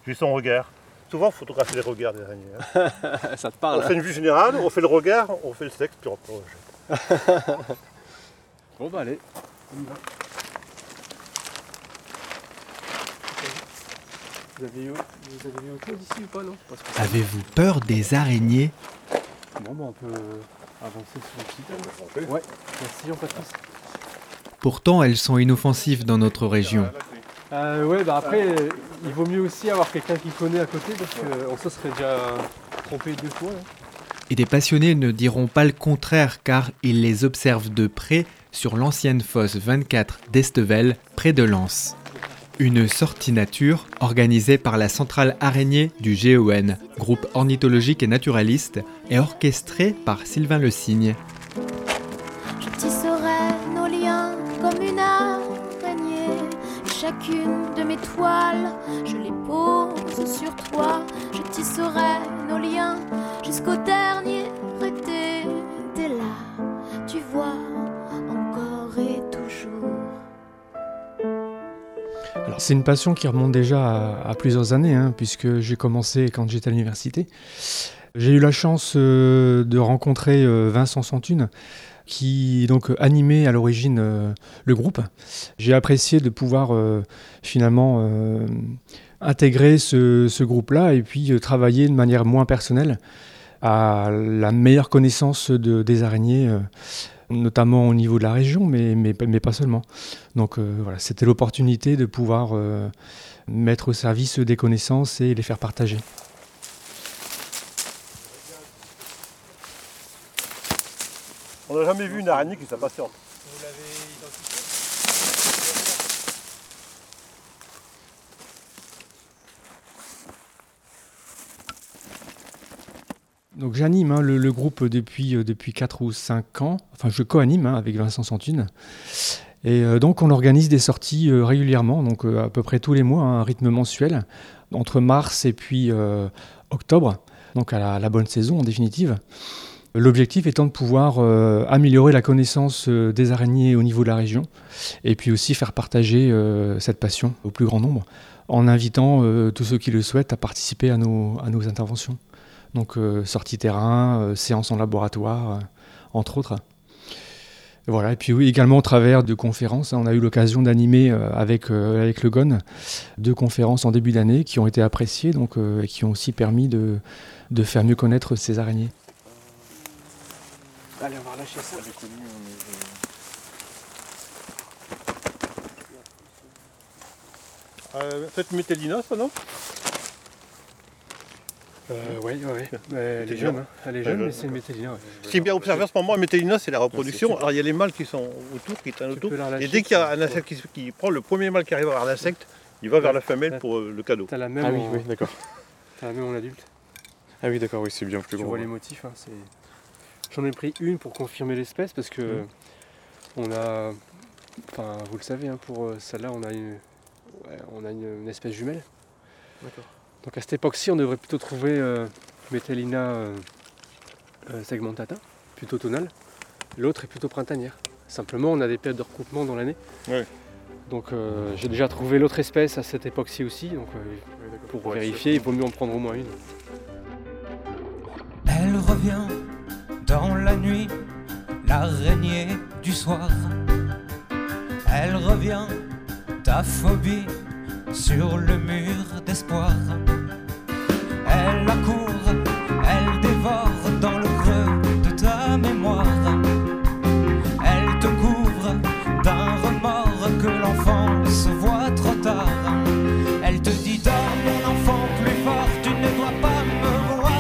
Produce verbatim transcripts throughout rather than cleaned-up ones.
puis son regard. Souvent, il faut photographier les regards des araignées. Hein. Ça te parle. On fait une vue générale, on fait le regard, on fait le sexe, puis on rejette. Bon bah allez, on y va. Vous avez eu, vous avez eu autre d'ici ou pas, non? Avez-vous peur des araignées? Bon bah on peut avancer sur le site. Ouais, merci Jean-Patrice. Pourtant, elles sont inoffensives dans notre région. Euh, ouais, bah après, euh, il vaut mieux aussi avoir quelqu'un qui connaît à côté parce qu'on se serait déjà trompé deux fois. Hein. Et des passionnés ne diront pas le contraire car ils les observent de près sur l'ancienne fosse vingt-quatre d'Estevel, près de Lens. Une sortie nature organisée par la centrale araignée du G O N, groupe ornithologique et naturaliste, et orchestrée par Sylvain Le Cygne. Je tisserai nos liens comme une araignée. Chacune de mes toiles, je les pose sur toi. Je tisserai nos liens jusqu'au dernier été. T'es là, tu vois, encore et toujours. Alors, c'est une passion qui remonte déjà à, à plusieurs années, hein, puisque j'ai commencé quand j'étais à l'université. J'ai eu la chance euh, de rencontrer euh, Vincent Santune, qui donc animait à l'origine euh, le groupe. J'ai apprécié de pouvoir euh, finalement euh, intégrer ce, ce groupe-là et puis euh, travailler de manière moins personnelle à la meilleure connaissance de, des araignées, euh, notamment au niveau de la région, mais, mais, mais pas seulement. Donc euh, voilà, c'était l'opportunité de pouvoir euh, mettre au service des connaissances et les faire partager. On n'a jamais vu une araignée qui s'impatiente. Vous l'avez identifié? Donc j'anime hein, le, le groupe depuis, euh, depuis quatre ou cinq ans. Enfin, je co-anime hein, avec Vincent Santune. Et euh, donc on organise des sorties euh, régulièrement, donc euh, à peu près tous les mois, hein, un rythme mensuel, entre mars et puis euh, octobre, donc à la, la bonne saison en définitive. L'objectif étant de pouvoir euh, améliorer la connaissance euh, des araignées au niveau de la région et puis aussi faire partager euh, cette passion au plus grand nombre en invitant euh, tous ceux qui le souhaitent à participer à nos, à nos interventions. Donc euh, sorties terrain, euh, séances en laboratoire, euh, entre autres. Et voilà. Et puis oui, également au travers de conférences, hein, on a eu l'occasion d'animer euh, avec, euh, avec le G O N deux conférences en début d'année qui ont été appréciées donc, euh, et qui ont aussi permis de, de faire mieux connaître ces araignées. Allez, on va relâcher ça. Euh, faites Métellina, ça, non? Euh, oui, oui, oui. Elle est jeune, hein. Elle est jeune, mais c'est une Métellina. Ouais. Ce qui est bien observé en ce moment, à Métellina, c'est la reproduction. Alors, il y a les mâles qui sont autour, qui traînent autour. Et dès qu'il y a un insecte qui, qui prend le premier mâle qui arrive à voir l'insecte, il va vers la femelle pour euh, le cadeau. T'as la même Ah oui, en... oui, d'accord. T'as la même en adulte. Ah oui, d'accord, oui, c'est bien plus Tu gros. vois les motifs, hein, c'est... J'en ai pris une pour confirmer l'espèce parce que mmh. on a, enfin vous le savez, hein, pour celle-là on a une, ouais, on a une, une espèce jumelle. D'accord. Donc à cette époque-ci on devrait plutôt trouver euh, Métellina euh, euh, segmentata, plutôt tonale. L'autre est plutôt printanière. Simplement on a des périodes de recoupement dans l'année. Ouais. Donc euh, j'ai déjà trouvé l'autre espèce à cette époque-ci aussi. Donc euh, ouais, pour ouais, vérifier, il vaut mieux en prendre au moins une. Elle revient dans la nuit, l'araignée du soir. Elle revient, ta phobie, sur le mur d'espoir. Elle accourt, elle dévore dans le creux de ta mémoire. Elle te couvre d'un remords que l'enfant se voit trop tard. Elle te dit dors mon enfant plus fort, tu ne dois pas me voir.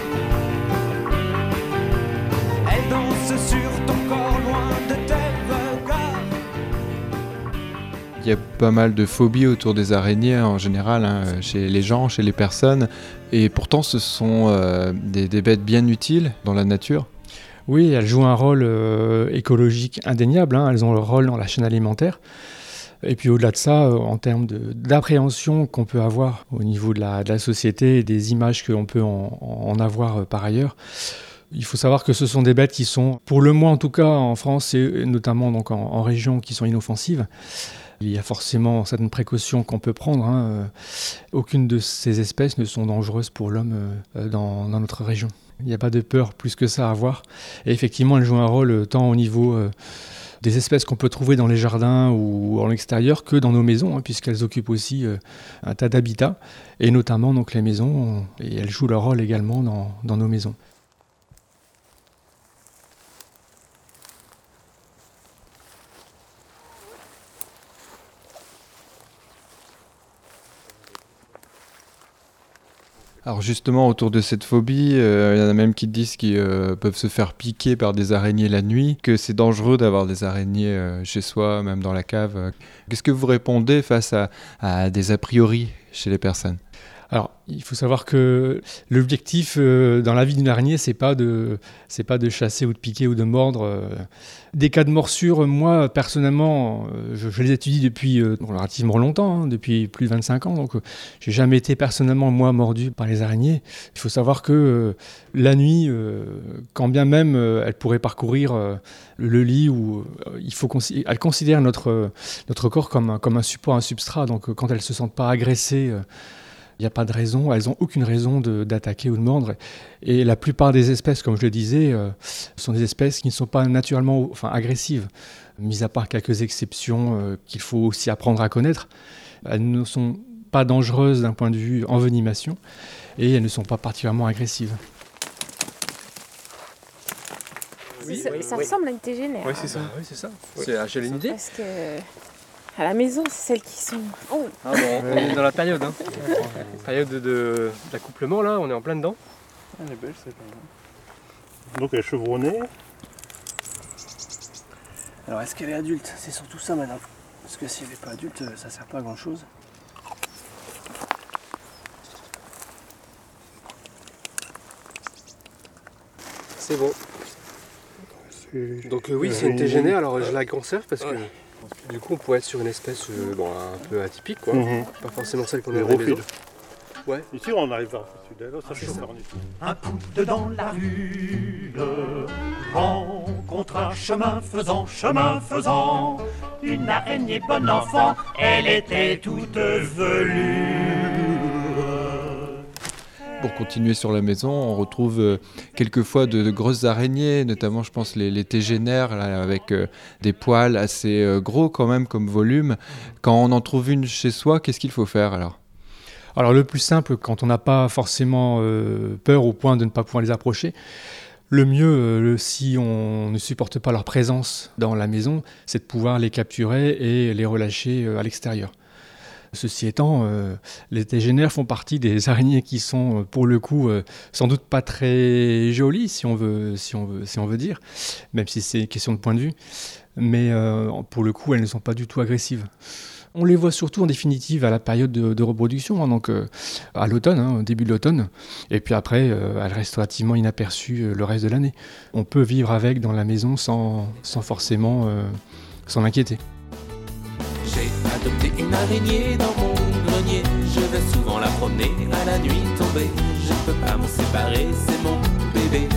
Elle danse sur ton corps loin de tes regards. Il y a pas mal de phobies autour des araignées en général, hein, chez les gens, chez les personnes, et pourtant ce sont euh, des, des bêtes bien utiles dans la nature. Oui, elles jouent un rôle euh, écologique indéniable, hein, elles ont leur rôle dans la chaîne alimentaire. Et puis au-delà de ça, euh, en termes de, d'appréhension qu'on peut avoir au niveau de la, de la société et des images qu'on peut en, en avoir euh, par ailleurs, Il faut savoir que ce sont des bêtes qui sont, pour le moins en tout cas en France et notamment donc en, en région, qui sont inoffensives. Il y a forcément certaines précautions qu'on peut prendre. Hein. Aucune de ces espèces ne sont dangereuses pour l'homme dans, dans notre région. Il n'y a pas de peur plus que ça à avoir. Et effectivement, elles jouent un rôle tant au niveau euh, des espèces qu'on peut trouver dans les jardins ou en extérieur que dans nos maisons, hein, puisqu'elles occupent aussi euh, un tas d'habitats, et notamment donc, les maisons, et elles jouent leur rôle également dans, dans nos maisons. Alors justement, autour de cette phobie, euh, il y en a même qui disent qu'ils euh, peuvent se faire piquer par des araignées la nuit, que c'est dangereux d'avoir des araignées euh, chez soi, même dans la cave. Qu'est-ce que vous répondez face à, à des a priori chez les personnes ? Alors, il faut savoir que l'objectif euh, dans la vie d'une araignée, c'est pas de, c'est pas de chasser ou de piquer ou de mordre. Euh. Des cas de morsure, moi, personnellement, euh, je, je les étudie depuis euh, relativement longtemps, hein, depuis plus de vingt-cinq ans. Donc, euh, j'ai jamais été personnellement, moi, mordu par les araignées. Il faut savoir que euh, la nuit, euh, quand bien même euh, elles pourraient parcourir euh, le lit, où, euh, il faut consi- elles considèrent notre, euh, notre corps comme un, comme un support, un substrat. Donc, euh, quand elles se sentent pas agressées, euh, il n'y a pas de raison, elles n'ont aucune raison de, d'attaquer ou de mordre. Et la plupart des espèces, comme je le disais, euh, sont des espèces qui ne sont pas naturellement enfin, agressives, mis à part quelques exceptions euh, qu'il faut aussi apprendre à connaître. Elles ne sont pas dangereuses d'un point de vue envenimation et elles ne sont pas particulièrement agressives. Oui, ça, ça ressemble à une tégénaire. Oui, c'est ça. Oui, c'est ça. Oui. C'est, j'ai une idée. Parce que à la maison, c'est celles qui sont. Oh. Ah bon, on est dans la période, hein. La période de, de, d'accouplement là, on est en plein dedans. Elle est belle celle-là. Donc elle est chevronnée. Alors est-ce qu'elle est adulte? C'est surtout ça, madame. Parce que si elle n'est pas adulte, ça sert pas à grand chose. C'est bon. C'est... Donc euh, oui, c'est une tégénaire, alors je la conserve parce que ouais. Du coup on pourrait être sur une espèce euh, bon, un peu atypique, quoi. Mm-hmm. Pas forcément celle qu'on a dans les maisons. Ouais. Ici on arrive vers celui-là, ça c'est cornu. Un coude dans la rue, rencontre un chemin faisant, chemin faisant, une araignée bon enfant, elle était toute velue. Pour continuer sur la maison, on retrouve euh, quelquefois de, de grosses araignées, notamment je pense les, les tégénaires, là, avec euh, des poils assez euh, gros quand même comme volume. Quand on en trouve une chez soi, qu'est-ce qu'il faut faire alors ? Alors le plus simple, quand on n'a pas forcément euh, peur au point de ne pas pouvoir les approcher, le mieux, euh, le, si on ne supporte pas leur présence dans la maison, c'est de pouvoir les capturer et les relâcher euh, à l'extérieur. Ceci étant, euh, les tégénaires font partie des araignées qui sont, pour le coup, euh, sans doute pas très jolies, si on veut, si on veut, si on veut dire, même si c'est une question de point de vue. Mais euh, pour le coup, elles ne sont pas du tout agressives. On les voit surtout en définitive à la période de, de reproduction, hein, donc euh, à l'automne, hein, au début de l'automne. Et puis après, euh, elles restent relativement inaperçues euh, le reste de l'année. On peut vivre avec dans la maison sans, sans forcément euh, s'en inquiéter. J'ai adopté une araignée dans mon grenier. Je vais souvent la promener à la nuit tombée. Je ne peux pas m'en séparer, c'est mon bébé.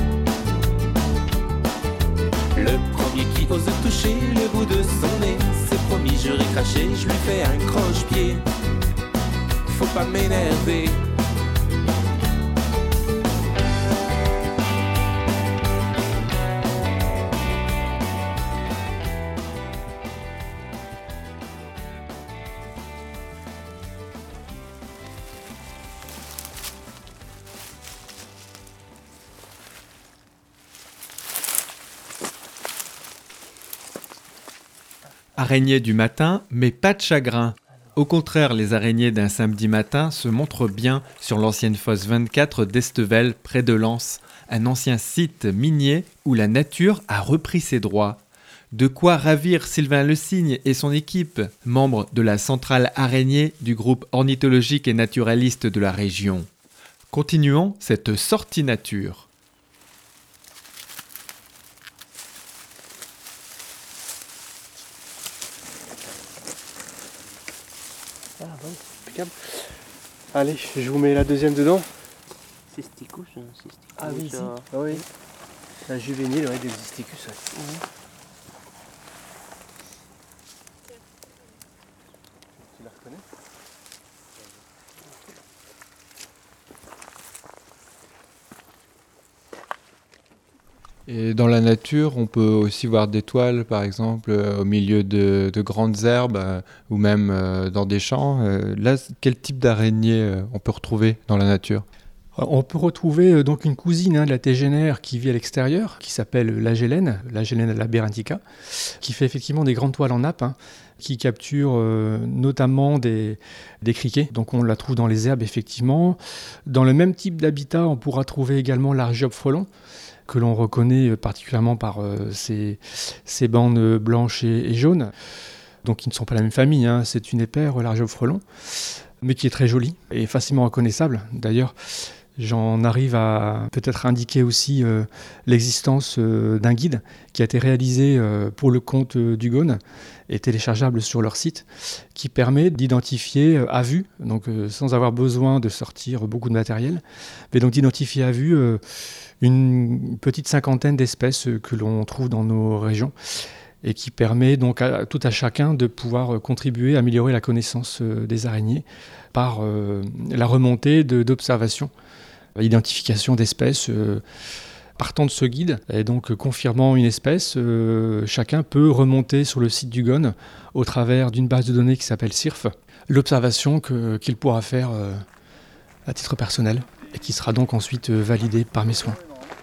Le premier qui ose toucher le bout de son nez, c'est promis, je vais cracher, je lui fais un croche-pied. Faut pas m'énerver. Araignées du matin, mais pas de chagrin. Au contraire, les araignées d'un samedi matin se montrent bien sur l'ancienne fosse vingt-quatre d'Estevel, près de Lens, un ancien site minier où la nature a repris ses droits. De quoi ravir Sylvain Le Cygne et son équipe, membres de la centrale araignée du groupe ornithologique et naturaliste de la région. Continuons cette sortie nature. Ah bon, impeccable. Allez, je vous mets la deuxième dedans. C'est sticouche, hein, c'est sticouche. Ah oui, euh... ah oui. Un juvénile, ouais, des Xysticus, ouais. Mmh. Tu la reconnais? Et dans la nature, on peut aussi voir des toiles, par exemple, euh, au milieu de, de grandes herbes euh, ou même euh, dans des champs. Euh, là, quel type d'araignée euh, on peut retrouver dans la nature ? On peut retrouver euh, donc une cousine hein, de la tégénaire qui vit à l'extérieur, qui s'appelle l'agélène, l'agélène labyrinthica, qui fait effectivement des grandes toiles en nappe, hein, qui capture euh, notamment des, des criquets. Donc on la trouve dans les herbes, effectivement. Dans le même type d'habitat, on pourra trouver également l'Argiope frelon, que l'on reconnaît particulièrement par euh, ses, ses bandes blanches et, et jaunes, donc qui ne sont pas la même famille, hein. C'est une épère, l'Argiope frelon, mais qui est très jolie et facilement reconnaissable. D'ailleurs, j'en arrive à peut-être indiquer aussi euh, l'existence euh, d'un guide qui a été réalisé euh, pour le compte euh, du Gone et téléchargeable sur leur site, qui permet d'identifier euh, à vue, donc euh, sans avoir besoin de sortir beaucoup de matériel, mais donc d'identifier à vue euh, une petite cinquantaine d'espèces que l'on trouve dans nos régions et qui permet donc à tout à chacun de pouvoir contribuer à améliorer la connaissance des araignées par euh, la remontée de, d'observations, l'identification d'espèces. Euh, partant de ce guide et donc confirmant une espèce, euh, chacun peut remonter sur le site du Gone au travers d'une base de données qui s'appelle C I R F, l'observation que, qu'il pourra faire euh, à titre personnel et qui sera donc ensuite euh, validée par mes soins.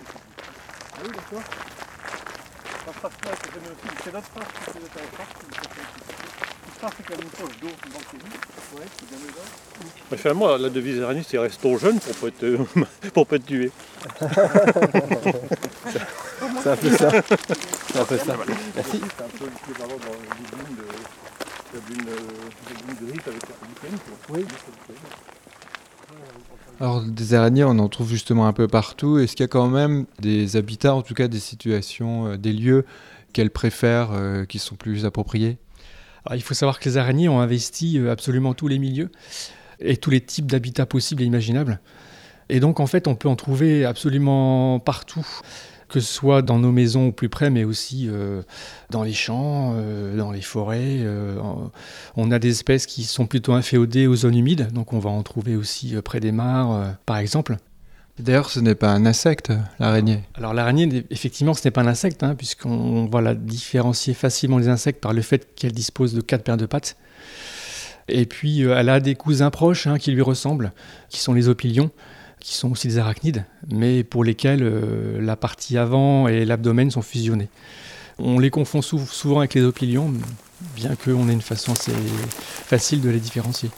Mais finalement, la devise araignée, c'est restons jeunes pour pas être, euh, pour pas être tués. C'est un peu ça. C'est un peu ça. Merci. C'est un peu l'équivalent dans les dunes de dunes de riz avec la dunes. Oui. Alors, des araignées, on en trouve justement un peu partout. Est-ce qu'il y a quand même des habitats, en tout cas des situations, euh, des lieux qu'elles préfèrent, euh, qui sont plus appropriés ? Alors, il faut savoir que les araignées ont investi absolument tous les milieux et tous les types d'habitats possibles et imaginables. Et donc, en fait, on peut en trouver absolument partout, que ce soit dans nos maisons au plus près, mais aussi euh, dans les champs, euh, dans les forêts. Euh, on a des espèces qui sont plutôt inféodées aux zones humides, donc on va en trouver aussi euh, près des mares, euh, par exemple. D'ailleurs, ce n'est pas un insecte, l'araignée. Alors l'araignée, effectivement, ce n'est pas un insecte, hein, puisqu'on va la différencier facilement des insectes par le fait qu'elle dispose de quatre paires de pattes. Et puis, euh, elle a des cousins proches hein, qui lui ressemblent, qui sont les opilions, qui sont aussi des arachnides, mais pour lesquels euh, la partie avant et l'abdomen sont fusionnés. On les confond sou- souvent avec les opilions, bien qu'on ait une façon assez facile de les différencier.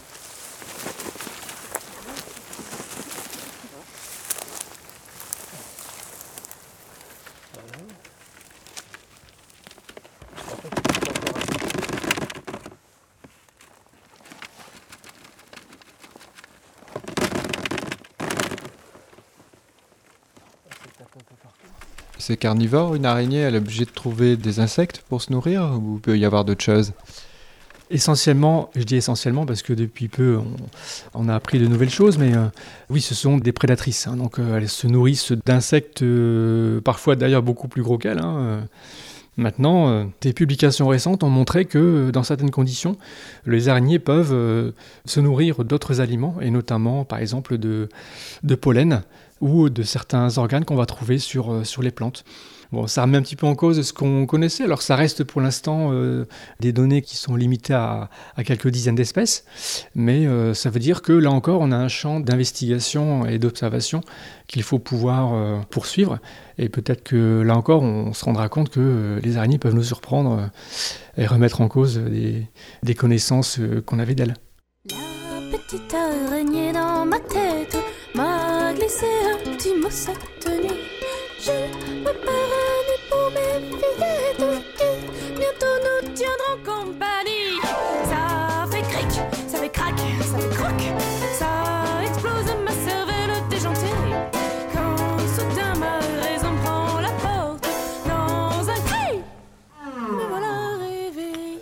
C'est carnivore, une araignée, elle est obligée de trouver des insectes pour se nourrir ou il peut y avoir d'autres choses ? Essentiellement, je dis essentiellement parce que depuis peu on, on a appris de nouvelles choses, mais euh, oui, ce sont des prédatrices. Hein, donc euh, elles se nourrissent d'insectes, euh, parfois d'ailleurs beaucoup plus gros qu'elles. Hein, euh. Maintenant, euh, des publications récentes ont montré que dans certaines conditions, les araignées peuvent euh, se nourrir d'autres aliments, et notamment par exemple de, de pollen ou de certains organes qu'on va trouver sur, euh, sur les plantes. Bon, ça remet un petit peu en cause ce qu'on connaissait. Alors ça reste pour l'instant euh, des données qui sont limitées à, à quelques dizaines d'espèces, mais euh, ça veut dire que là encore, on a un champ d'investigation et d'observation qu'il faut pouvoir euh, poursuivre. Et peut-être que là encore, on se rendra compte que euh, les araignées peuvent nous surprendre euh, et remettre en cause des, des connaissances euh, qu'on avait d'elles. La petite araignée dans ma tête m'a glissé un petit mot cette nuit. Je me paranais pour mes fillettes qui bientôt nous tiendront compagnie. Ça fait cric, ça fait crac, ça fait croc, ça explose ma cervelle déjantée. Quand soudain ma raison prend la porte dans un cri, me voilà réveillée.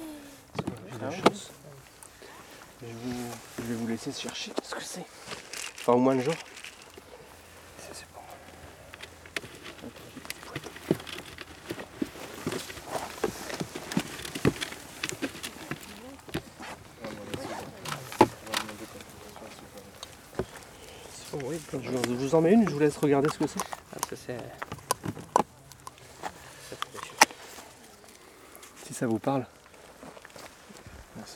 Je, vous, je vais vous laisser chercher ce que c'est. Enfin, au moins le jour. C'est bon. Je, je vous en mets une, je vous laisse regarder ce que c'est. Ah, ça c'est... Si ça vous parle. Merci.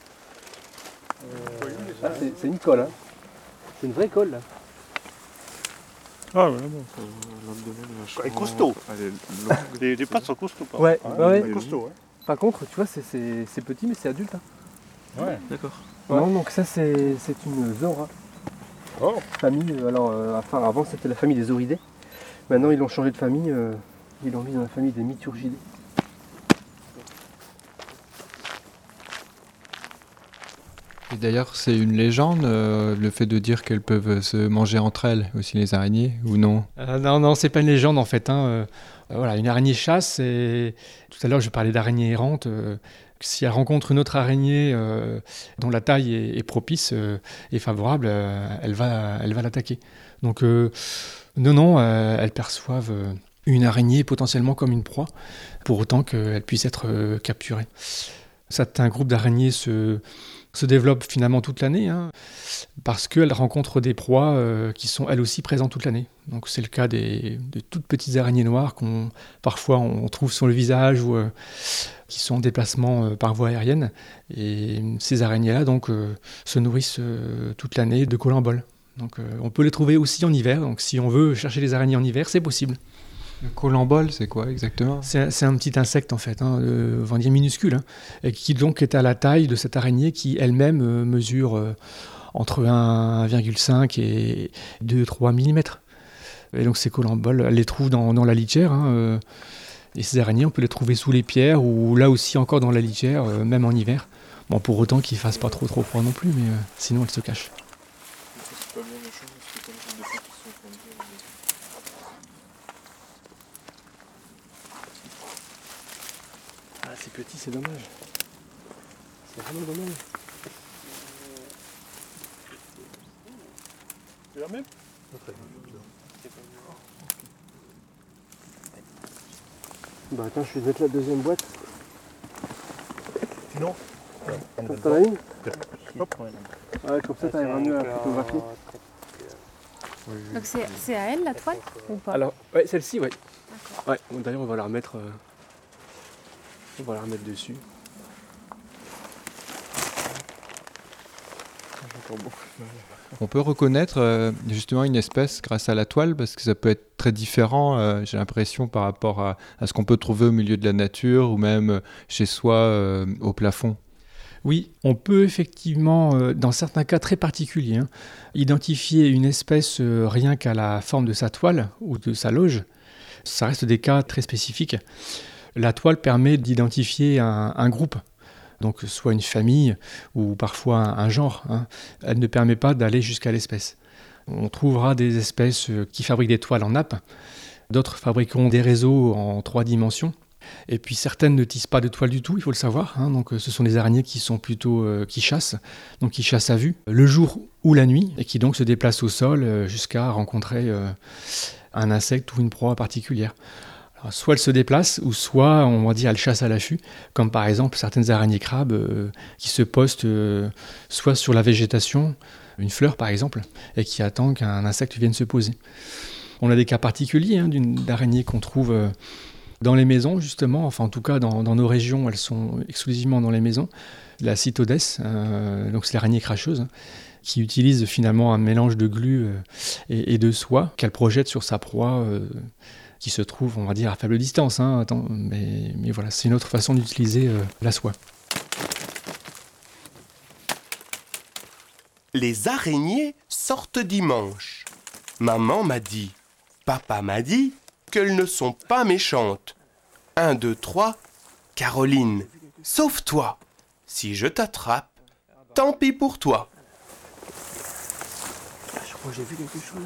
Euh, ah, c'est, c'est une colle, hein. C'est une vraie colle là. Ah ouais, bon. Euh, Elle est costaud. Les, les pattes sont costauds. Pas. Ouais, Ah, ouais. ouais. Costaud, hein. Par contre, tu vois, c'est, c'est, c'est petit mais c'est adulte. Hein. Ouais. D'accord. Non, donc ça c'est, c'est une Zora. Oh. Famille, alors, euh, enfin, avant c'était la famille des Oridés. Maintenant ils l'ont changé de famille, euh, ils l'ont mis dans la famille des Myturgidés. Et d'ailleurs, c'est une légende, euh, le fait de dire qu'elles peuvent se manger entre elles, aussi les araignées, ou non? Euh, non, non, c'est pas une légende en fait. Hein. Euh, voilà, une araignée chasse, et tout à l'heure je parlais d'araignée errante. Euh, si elle rencontre une autre araignée euh, dont la taille est, est propice euh, et favorable, euh, elle va, elle va l'attaquer. Donc, euh, non, non, euh, elles perçoivent euh, une araignée potentiellement comme une proie, pour autant qu'elle puisse être euh, capturée. Certains groupes d'araignées se se développe finalement toute l'année, hein, parce qu'elle rencontre des proies euh, qui sont elles aussi présentes toute l'année. Donc c'est le cas des, des toutes petites araignées noires qu'on parfois on trouve sur le visage ou euh, qui sont en déplacement euh, par voie aérienne. Et ces araignées-là donc euh, se nourrissent euh, toute l'année de colamboles. Donc euh, on peut les trouver aussi en hiver. Donc si on veut chercher les araignées en hiver, c'est possible. Le colambole, c'est quoi exactement? C'est, c'est un petit insecte en fait, hein, euh, on va dire minuscule, hein, et qui donc est à la taille de cette araignée qui elle-même euh, mesure euh, entre un virgule cinq et deux à trois millimètres. Et donc ces colamboles, elle les trouve dans, dans la litière, hein, euh, et ces araignées, on peut les trouver sous les pierres ou là aussi encore dans la litière, euh, même en hiver. Bon, pour autant qu'il ne fasse pas trop trop froid non plus, mais euh, sinon elles se cachent. C'est petit, c'est dommage. C'est vraiment dommage. C'est la même? Bah attends, je vais mettre la deuxième boîte. Non. T'en as une? Hop. Ouais, comme ça t'arriveras mieux à photographier. Donc c'est, c'est à elle la toile ou pas? Alors, ouais, celle-ci, ouais. Ouais, d'ailleurs on va la remettre... Euh... On va la remettre dessus. On peut reconnaître euh, justement une espèce grâce à la toile, parce que ça peut être très différent, euh, j'ai l'impression, par rapport à, à ce qu'on peut trouver au milieu de la nature ou même chez soi euh, au plafond. Oui, on peut effectivement, euh, dans certains cas très particuliers, hein, identifier une espèce euh, rien qu'à la forme de sa toile ou de sa loge. Ça reste des cas très spécifiques. La toile permet d'identifier un, un groupe, donc soit une famille ou parfois un, un genre. Hein. Elle ne permet pas d'aller jusqu'à l'espèce. On trouvera des espèces qui fabriquent des toiles en nappe, d'autres fabriqueront des réseaux en trois dimensions, et puis certaines ne tissent pas de toile du tout, il faut le savoir. Hein. Donc ce sont des araignées qui sont plutôt euh, qui chassent, donc qui chassent à vue, le jour ou la nuit, et qui donc se déplacent au sol euh, jusqu'à rencontrer euh, un insecte ou une proie particulière. Alors, soit elles se déplacent, ou soit, on va dire, elles chassent à l'affût, comme par exemple certaines araignées crabes euh, qui se postent euh, soit sur la végétation, une fleur par exemple, et qui attendent qu'un insecte vienne se poser. On a des cas particuliers hein, d'une, d'araignées qu'on trouve euh, dans les maisons, justement, enfin en tout cas dans, dans nos régions, elles sont exclusivement dans les maisons. La Cytodes, euh, donc c'est l'araignée cracheuse, hein, qui utilise finalement un mélange de glu euh, et, et de soie qu'elle projette sur sa proie, euh, qui se trouve, on va dire, à faible distance. Hein, attends, mais, mais voilà, c'est une autre façon d'utiliser euh, la soie. Les araignées sortent dimanche. Maman m'a dit, papa m'a dit qu'elles ne sont pas méchantes. Un, deux, trois, Caroline, sauve-toi. Si je t'attrape, tant pis pour toi. Je crois que j'ai vu quelque chose.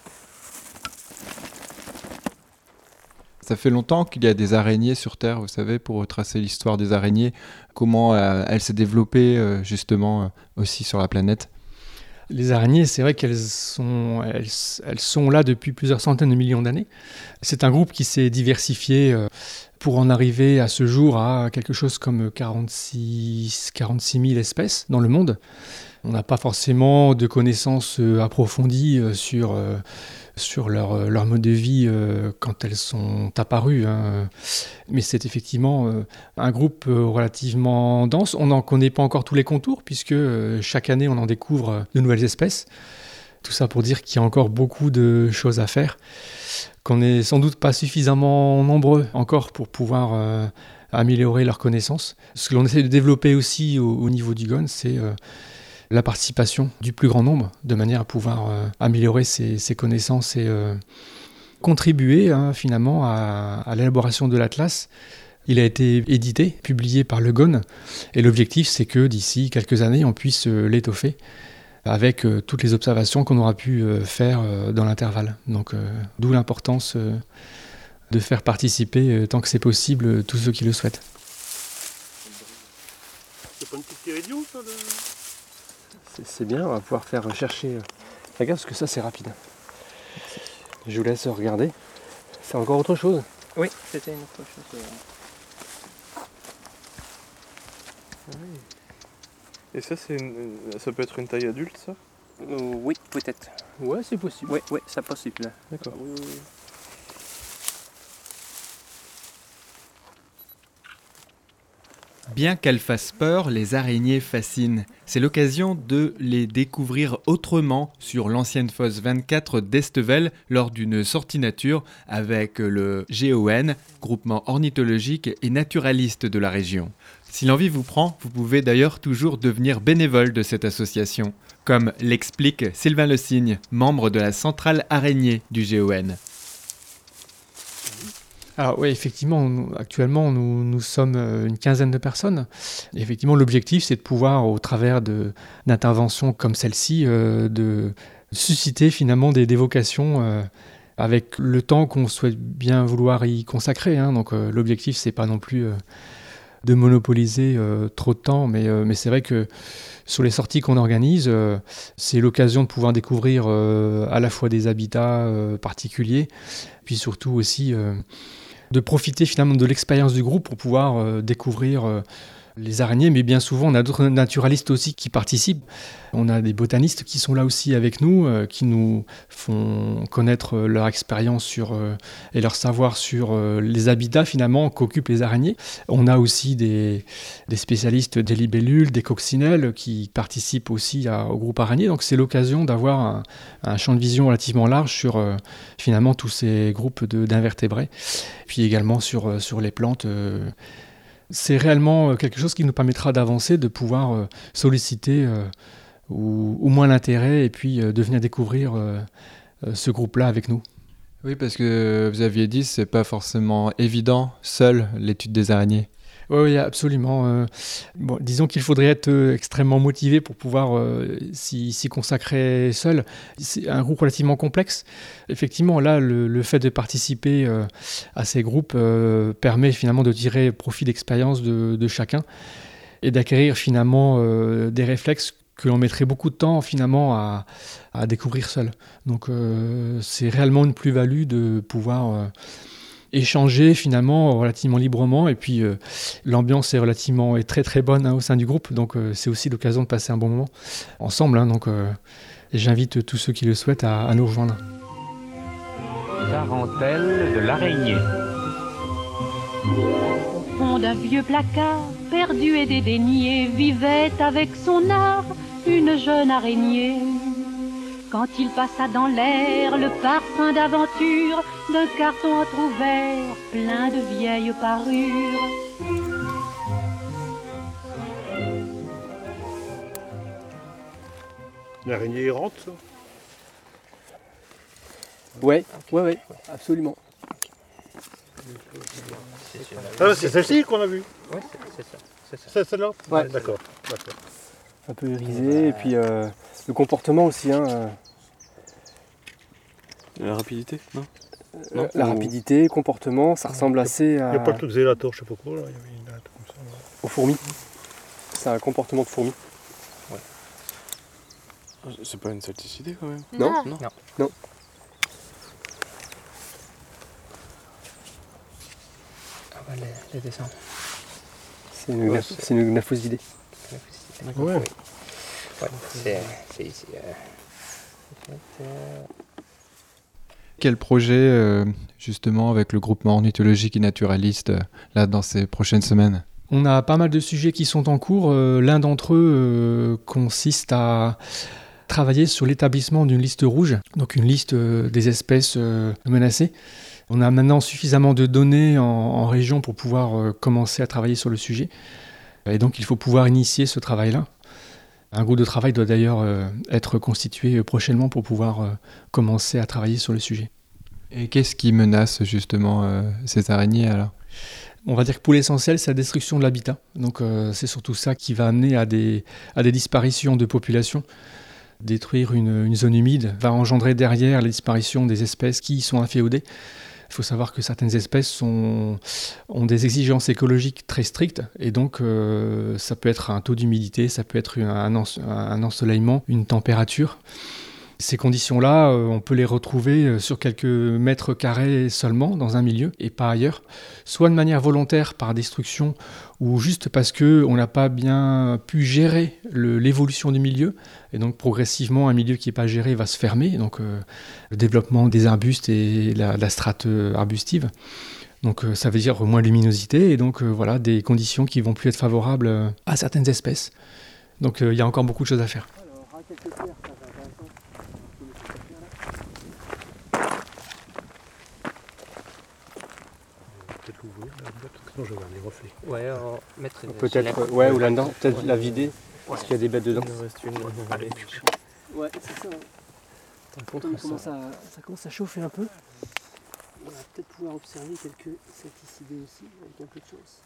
Ça fait longtemps qu'il y a des araignées sur Terre, vous savez, pour retracer l'histoire des araignées, comment euh, elle s'est développée euh, justement euh, aussi sur la planète. Les araignées, c'est vrai qu'elles sont, elles, elles sont là depuis plusieurs centaines de millions d'années. C'est un groupe qui s'est diversifié euh, pour en arriver à ce jour à quelque chose comme quarante-six mille espèces dans le monde. On n'a pas forcément de connaissances euh, approfondies euh, sur, euh, sur leur, euh, leur mode de vie euh, quand elles sont apparues. Hein. Mais c'est effectivement euh, un groupe euh, relativement dense. On n'en connaît pas encore tous les contours, puisque euh, chaque année on en découvre de nouvelles espèces. Tout ça pour dire qu'il y a encore beaucoup de choses à faire, qu'on n'est sans doute pas suffisamment nombreux encore pour pouvoir euh, améliorer leurs connaissances. Ce que l'on essaie de développer aussi au, au niveau du G O N, c'est euh, la participation du plus grand nombre, de manière à pouvoir euh, améliorer ses, ses connaissances et euh, contribuer hein, finalement à, à l'élaboration de l'Atlas. Il a été édité, publié par le G O N, et l'objectif c'est que d'ici quelques années on puisse euh, l'étoffer avec euh, toutes les observations qu'on aura pu euh, faire euh, dans l'intervalle. Donc, euh, d'où l'importance euh, de faire participer, euh, tant que c'est possible, euh, tous ceux qui le souhaitent. C'est pas une petite iridium, ça le... c'est, c'est bien, on va pouvoir faire rechercher. Euh... Regarde, parce que ça, c'est rapide. Je vous laisse regarder. C'est encore autre chose? Oui, c'était une autre chose. Oui. Et ça, c'est une, ça peut être une taille adulte, ça? euh, Oui, peut-être. Ouais, c'est possible. Oui, oui, c'est possible. D'accord. Oui, oui, oui. Bien qu'elles fassent peur, les araignées fascinent. C'est l'occasion de les découvrir autrement sur l'ancienne fosse vingt-quatre d'Estevel lors d'une sortie nature avec le G O N, groupement ornithologique et naturaliste de la région. Si l'envie vous prend, vous pouvez d'ailleurs toujours devenir bénévole de cette association, comme l'explique Sylvain Le Cygne, membre de la centrale araignée du G O N. Alors oui, effectivement, nous, actuellement, nous, nous sommes une quinzaine de personnes. Et effectivement, l'objectif, c'est de pouvoir, au travers de, d'interventions comme celle-ci, euh, de susciter finalement des, des vocations euh, avec le temps qu'on souhaite bien vouloir y consacrer. Hein. Donc euh, l'objectif, c'est pas non plus euh, de monopoliser euh, trop de temps, mais, euh, mais c'est vrai que sur les sorties qu'on organise, euh, c'est l'occasion de pouvoir découvrir euh, à la fois des habitats euh, particuliers, puis surtout aussi euh, de profiter finalement de l'expérience du groupe pour pouvoir euh, découvrir euh, les araignées, mais bien souvent on a d'autres naturalistes aussi qui participent. On a des botanistes qui sont là aussi avec nous, euh, qui nous font connaître euh, leur expérience sur, euh, et leur savoir sur euh, les habitats finalement qu'occupent les araignées. On a aussi des, des spécialistes des libellules, des coccinelles qui participent aussi à, au groupe araignée. Donc c'est l'occasion d'avoir un, un champ de vision relativement large sur euh, finalement tous ces groupes de, d'invertébrés. Puis également sur, sur les plantes. Euh, c'est réellement quelque chose qui nous permettra d'avancer, de pouvoir euh, solliciter euh, ou, ou moins l'intérêt et puis euh, de venir découvrir euh, euh, ce groupe-là avec nous. Oui, parce que vous aviez dit, c'est pas forcément évident, seul, l'étude des araignées. Oui, oui, absolument. Euh, bon, disons qu'il faudrait être euh, extrêmement motivé pour pouvoir euh, s'y, s'y consacrer seul. C'est un groupe relativement complexe. Effectivement, là, le, le fait de participer euh, à ces groupes euh, permet finalement de tirer profit d'expérience de, de chacun et d'acquérir finalement euh, des réflexes que l'on mettrait beaucoup de temps finalement à, à découvrir seul. Donc euh, c'est réellement une plus-value de pouvoir euh, échanger finalement relativement librement, et puis euh, l'ambiance est relativement est très très bonne hein, au sein du groupe, donc euh, c'est aussi l'occasion de passer un bon moment ensemble. Hein, donc euh, j'invite tous ceux qui le souhaitent à, à nous rejoindre. Tarentelle de l'araignée. Au fond d'un vieux placard, perdu et dédaigné, vivait avec son art une jeune araignée. Quand il passa dans l'air le parfum d'aventure d'un carton entrouvert plein de vieilles parures. L'araignée errante, ça? Ouais, ouais, ouais, absolument. Ah, c'est celle-ci qu'on a vue? Oui, c'est, c'est ça. C'est, ça. c'est celle-là? Ouais. D'accord. D'accord. Un peu irisé, et puis euh, le comportement aussi. Hein, euh... La rapidité, non, euh, non La ou... rapidité, comportement, ça ressemble assez à... Il n'y a pas le truc zélator, je sais pas quoi, là. Il y avait une date comme ça. Là. Aux fourmis. C'est un comportement de fourmi. Ouais. C'est pas une salticidée quand même? Non, non. Non. non. On va les, les descendre. C'est une, ouais, c'est une gnaphosidée. Ouais. Ouais, c'est, c'est ici. Euh... Quel projet, euh, justement, avec le groupement ornithologique et naturaliste, euh, là, dans ces prochaines semaines ? On a pas mal de sujets qui sont en cours. Euh, l'un d'entre eux euh, consiste à travailler sur l'établissement d'une liste rouge, donc une liste euh, des espèces euh, menacées. On a maintenant suffisamment de données en, en région pour pouvoir euh, commencer à travailler sur le sujet. Et donc il faut pouvoir initier ce travail-là. Un groupe de travail doit d'ailleurs euh, être constitué prochainement pour pouvoir euh, commencer à travailler sur le sujet. Et qu'est-ce qui menace justement euh, ces araignées alors ? On va dire que pour l'essentiel, c'est la destruction de l'habitat. Donc euh, c'est surtout ça qui va amener à des, à des disparitions de populations. Détruire une, une zone humide va engendrer derrière la disparition des espèces qui y sont inféodées. Il faut savoir que certaines espèces sont, ont des exigences écologiques très strictes et donc euh, ça peut être un taux d'humidité, ça peut être un, un ensoleillement, une température. Ces conditions-là, euh, on peut les retrouver sur quelques mètres carrés seulement dans un milieu et pas ailleurs, soit de manière volontaire par destruction ou juste parce qu'on n'a pas bien pu gérer le, l'évolution du milieu. Et donc progressivement, un milieu qui n'est pas géré va se fermer. Donc euh, le développement des arbustes et la, la strate arbustive. Donc euh, ça veut dire moins de luminosité et donc euh, voilà, des conditions qui vont plus être favorables à certaines espèces. Donc il euh, y a encore beaucoup de choses à faire. Je vais voir les reflets. Ouais, alors, mettre peut-être, la... ouais, ou là-dedans, peut-être la vider, parce qu'il y a des bêtes dedans. Il en reste une. Allez. Ouais, c'est ça. Contre ça. Commence à, ça commence à chauffer un peu. On va peut-être pouvoir observer quelques satiscidés aussi, avec un peu de chance.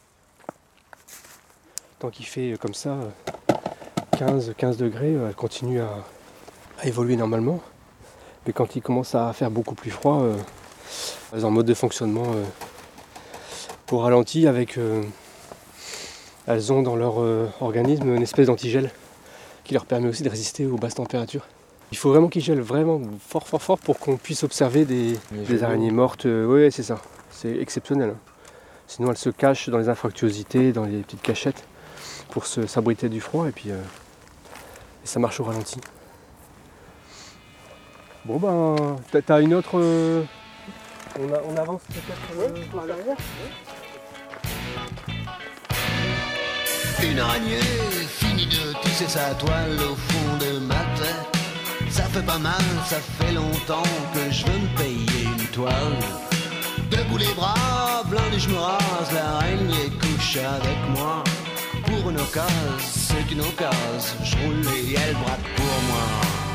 Tant qu'il fait comme ça, quinze, quinze degrés, elle continue à, à évoluer normalement. Mais quand il commence à faire beaucoup plus froid, euh, elles sont en mode de fonctionnement euh, au ralenti avec euh, elles ont dans leur euh, organisme une espèce d'antigel qui leur permet aussi de résister aux basses températures. Il faut vraiment qu'ils gèlent vraiment fort fort fort pour qu'on puisse observer des, des araignées mortes. Euh, oui, c'est ça, c'est exceptionnel. Hein. Sinon elles se cachent dans les infractuosités, dans les petites cachettes pour se, s'abriter du froid et puis euh, et ça marche au ralenti. Bon ben, t'as, t'as une autre... Euh, on, a, on avance peut-être euh, ouais, par derrière. Une araignée finit de tisser sa toile au fond de ma tête. Ça fait pas mal, ça fait longtemps que je veux me payer une toile. Debout les bras, blindé je me rase, l'araignée couche avec moi. Pour une occasion, c'est une occasion, je roule et elle braque pour moi.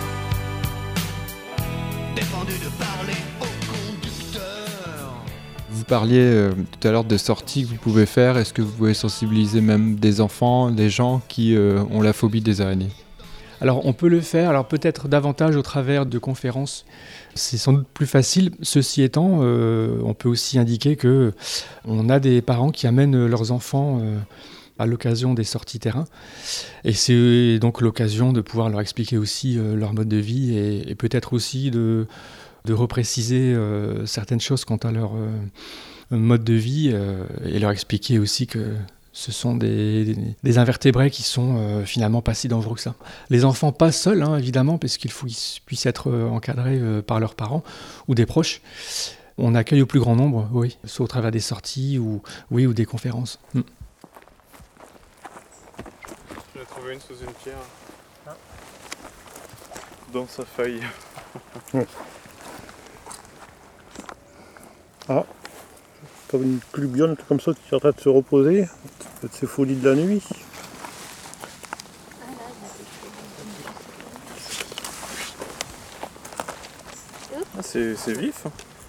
Défendu de parler au conducteur. Vous parliez euh, tout à l'heure de sorties que vous pouvez faire. Est-ce que vous pouvez sensibiliser même des enfants, des gens qui euh, ont la phobie des araignées ? Alors on peut le faire, alors peut-être davantage au travers de conférences. C'est sans doute plus facile. Ceci étant, euh, on peut aussi indiquer qu'on a des parents qui amènent leurs enfants euh, à l'occasion des sorties terrain. Et c'est donc l'occasion de pouvoir leur expliquer aussi euh, leur mode de vie et, et peut-être aussi de, de repréciser euh, certaines choses quant à leur euh, mode de vie euh, et leur expliquer aussi que ce sont des, des, des invertébrés qui sont euh, finalement pas si dangereux que ça. Les enfants pas seuls, hein, évidemment, parce qu'il faut qu'ils puissent être euh, encadrés euh, par leurs parents ou des proches. On accueille au plus grand nombre, oui, soit au travers des sorties ou, oui, ou des conférences. Mm. J'en ai trouvé une sous une pierre. Ah. Dans sa feuille. Ah, comme une clubionne comme ça qui est en train de se reposer, de ses folies de la nuit. Ah, c'est, c'est vif.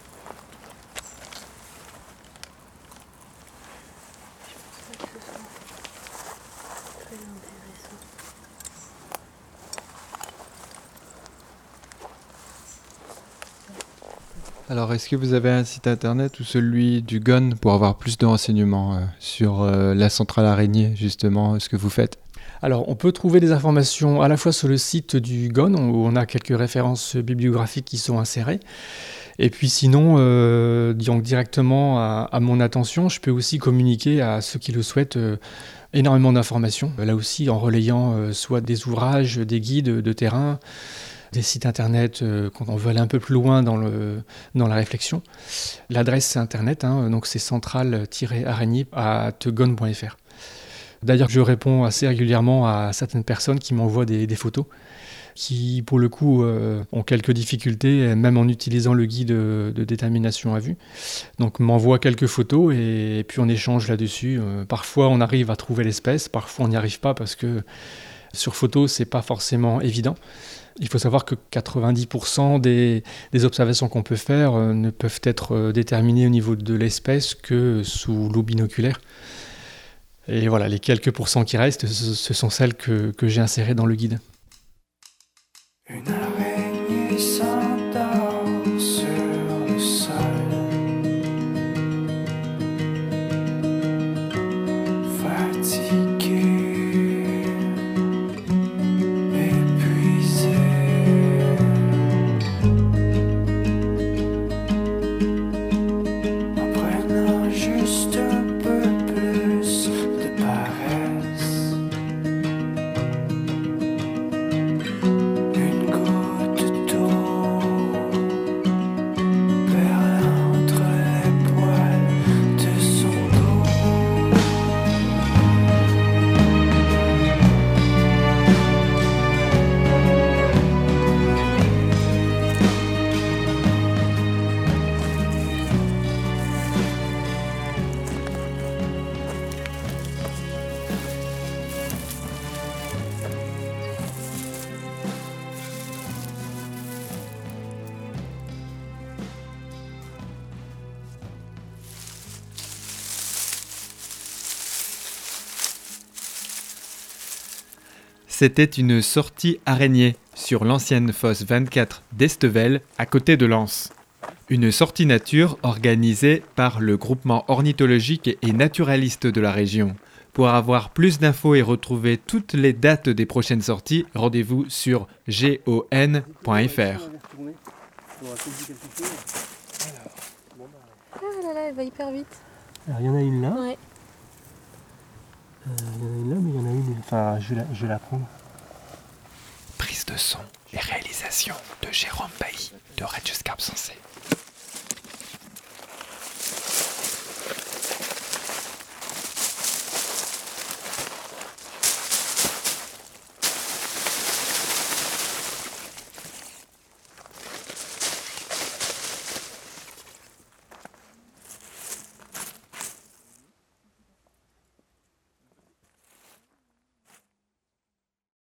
Alors, est-ce que vous avez un site internet ou celui du G O N pour avoir plus de renseignements euh, sur euh, la centrale araignée, justement, ce que vous faites ? Alors, on peut trouver des informations à la fois sur le site du G O N, où on a quelques références bibliographiques qui sont insérées, Et puis sinon, euh, donc directement à, à mon attention, je peux aussi communiquer à ceux qui le souhaitent euh, énormément d'informations. Là aussi, en relayant euh, soit des ouvrages, des guides de terrain, des sites internet euh, quand on veut aller un peu plus loin dans, le, dans la réflexion. L'adresse internet, hein, donc c'est centrale-araignée à tegon point f r. D'ailleurs, je réponds assez régulièrement à certaines personnes qui m'envoient des, des photos, qui pour le coup euh, ont quelques difficultés, même en utilisant le guide de, de détermination à vue. Donc m'envoient quelques photos et, et puis on échange là-dessus. Euh, parfois on arrive à trouver l'espèce, parfois on n'y arrive pas parce que sur photo c'est pas forcément évident. Il faut savoir que quatre-vingt-dix pour cent des, des observations qu'on peut faire euh, ne peuvent être euh, déterminées au niveau de l'espèce que sous l'eau binoculaire. Et voilà, les quelques pourcents qui restent, ce, ce sont celles que, que j'ai insérées dans le guide. Une araignée s'endort sur le sol, fatiguée, épuisée. En prenant juste un peu plus de paresse. C'était une sortie araignée sur l'ancienne fosse vingt-quatre d'Estevel, à côté de Lens. Une sortie nature organisée par le groupement ornithologique et naturaliste de la région. Pour avoir plus d'infos et retrouver toutes les dates des prochaines sorties, rendez-vous sur gon point f r. Ah là là, elle va hyper vite. Alors il y en a une là. Ouais. Euh, il y en a une là, mais il y en a une. Enfin, je vais la, je vais la prendre. Prise de son et réalisation de Jérôme Bailly de Radio Scarpe Sensée.